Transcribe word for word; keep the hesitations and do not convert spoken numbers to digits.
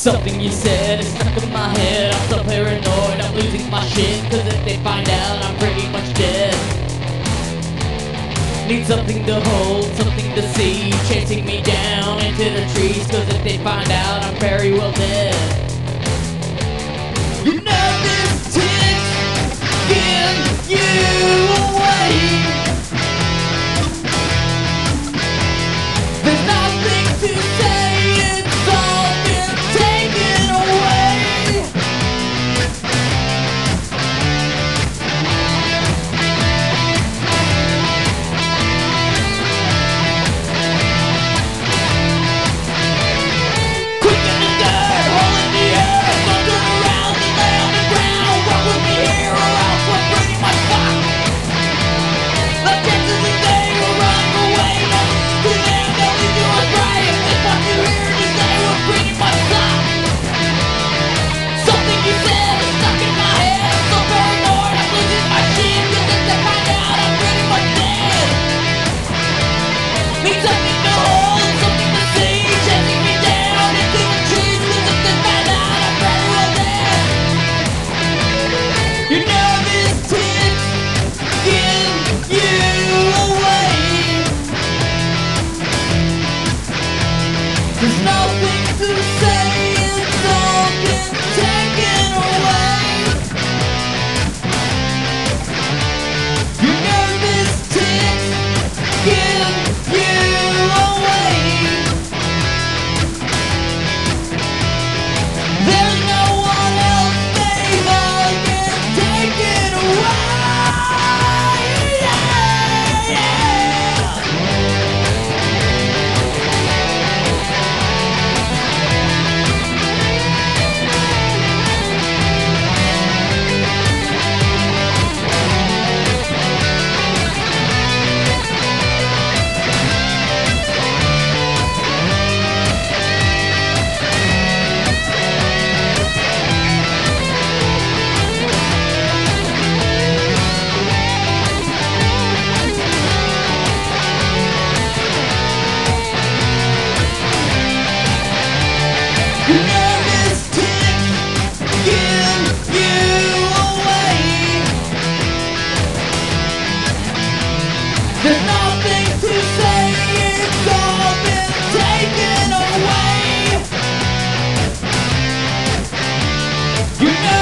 Something you said is stuck in my head. I'm so paranoid, I'm losing my shit. Cause if they find out, I'm pretty much dead. Need something to hold, something to see, chasing me down into the trees. Cause if they find out, I'm very well dead. You know this tick, give you away. There's nothing to say, it's all been taken away. Quick in the dirt, hole in the earth, thunder around and lay on the ground. Walk with me here or else we're pretty much fucked. The chances that they will run away, don't listen to them, they'll leave you a cry. If they want you here to say we're pretty much fucked. Something you said is stuck in my head. I'm so paranoid, I'm losing my shit. Cause if they find out, I'm pretty much dead. Need something to hold, something to see, chasing me down into the trees. Cause if they find out, I'm very well dead. You know this tick, give you away. There's nothing to say, it's all been taken away. You know this tick, give you away. There's no one else, they've all been taken away. Yeah, yeah. You know this tick, give you away. There's nothing to say, it's all been taken away. You know